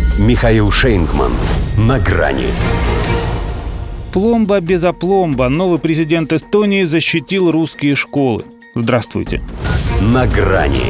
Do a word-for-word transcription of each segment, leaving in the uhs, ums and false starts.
Михаил Шейнгман. На грани. Пломба без опломба. Новый президент Эстонии защитил русские школы. Здравствуйте. На грани.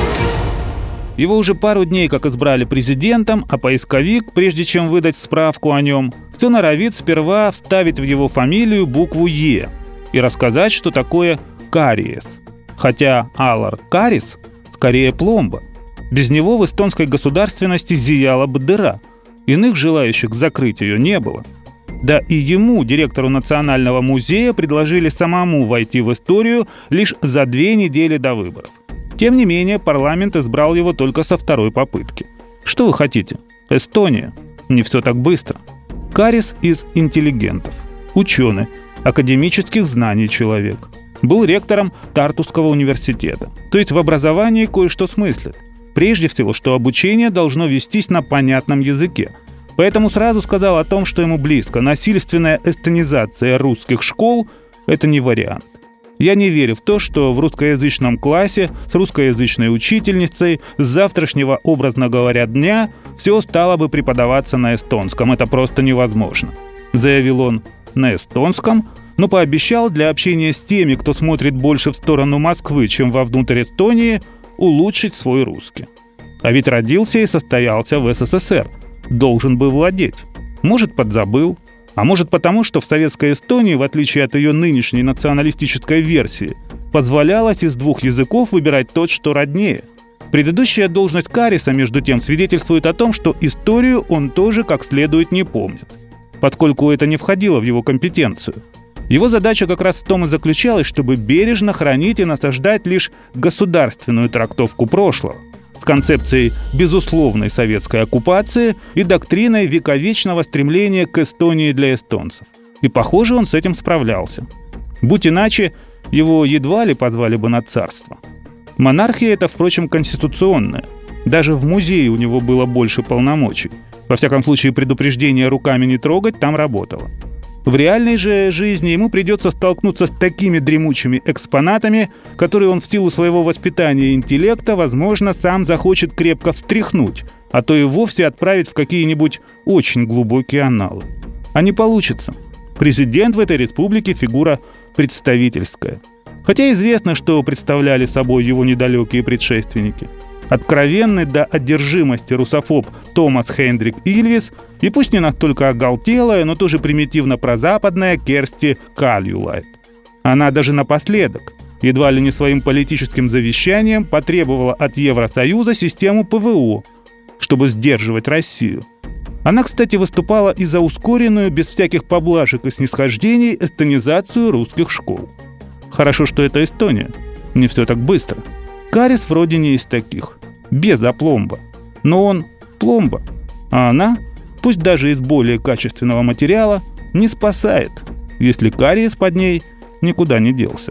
Его уже пару дней как избрали президентом, а поисковик, прежде чем выдать справку о нем, все норовит сперва вставить в его фамилию букву «Е» и рассказать, что такое кариес. Хотя Алар Карис скорее пломба. Без него в эстонской государственности зияла бы дыра. Иных желающих закрыть ее не было. Да и ему, директору Национального музея, предложили самому войти в историю лишь за две недели до выборов. Тем не менее, парламент избрал его только со второй попытки. Что вы хотите? Эстония. Не все так быстро. Карис из интеллигентов. Ученый, академических знаний человек. Был ректором Тартуского университета. То есть в образовании кое-что смыслит. Прежде всего, что обучение должно вестись на понятном языке. Поэтому сразу сказал о том, что ему близко. Насильственная эстонизация русских школ – это не вариант. Я не верю в то, что в русскоязычном классе с русскоязычной учительницей с завтрашнего, образно говоря, дня все стало бы преподаваться на эстонском. Это просто невозможно. Заявил он на эстонском, но пообещал для общения с теми, кто смотрит больше в сторону Москвы, чем вовнутрь Эстонии, улучшить свой русский. А ведь родился и состоялся в СССР. Должен бы владеть. Может, подзабыл. А может потому, что в советской Эстонии, в отличие от ее нынешней националистической версии, позволялось из двух языков выбирать тот, что роднее. Предыдущая должность Кариса, между тем, свидетельствует о том, что историю он тоже как следует не помнит, поскольку это не входило в его компетенцию. Его задача как раз в том и заключалась, чтобы бережно хранить и насаждать лишь государственную трактовку прошлого с концепцией безусловной советской оккупации и доктриной вековечного стремления к Эстонии для эстонцев. И, похоже, он с этим справлялся. Будь иначе, его едва ли позвали бы на царство. Монархия это, впрочем, конституционная. Даже в музее у него было больше полномочий. Во всяком случае, предупреждение руками не трогать там работало. В реальной же жизни ему придется столкнуться с такими дремучими экспонатами, которые он в силу своего воспитания и интеллекта, возможно, сам захочет крепко встряхнуть, а то и вовсе отправить в какие-нибудь очень глубокие анналы. А не получится. Президент в этой республике фигура представительская. Хотя известно, что представляли собой его недалекие предшественники. Откровенный до одержимости русофоб Томас Хендрик Ильвис и пусть не настолько оголтелая, но тоже примитивно прозападная Керсти Кальюлайт. Она даже напоследок, едва ли не своим политическим завещанием, потребовала от Евросоюза систему ПВО, чтобы сдерживать Россию. Она, кстати, выступала и за ускоренную, без всяких поблажек и снисхождений, эстонизацию русских школ. Хорошо, что это Эстония. Не все так быстро. Карис вроде не из таких, без опломба. Но он пломба, а она, пусть даже из более качественного материала, не спасает, если кариес под ней никуда не делся.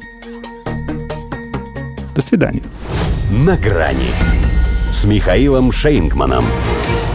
До свидания. На грани с Михаилом Шейнгманом.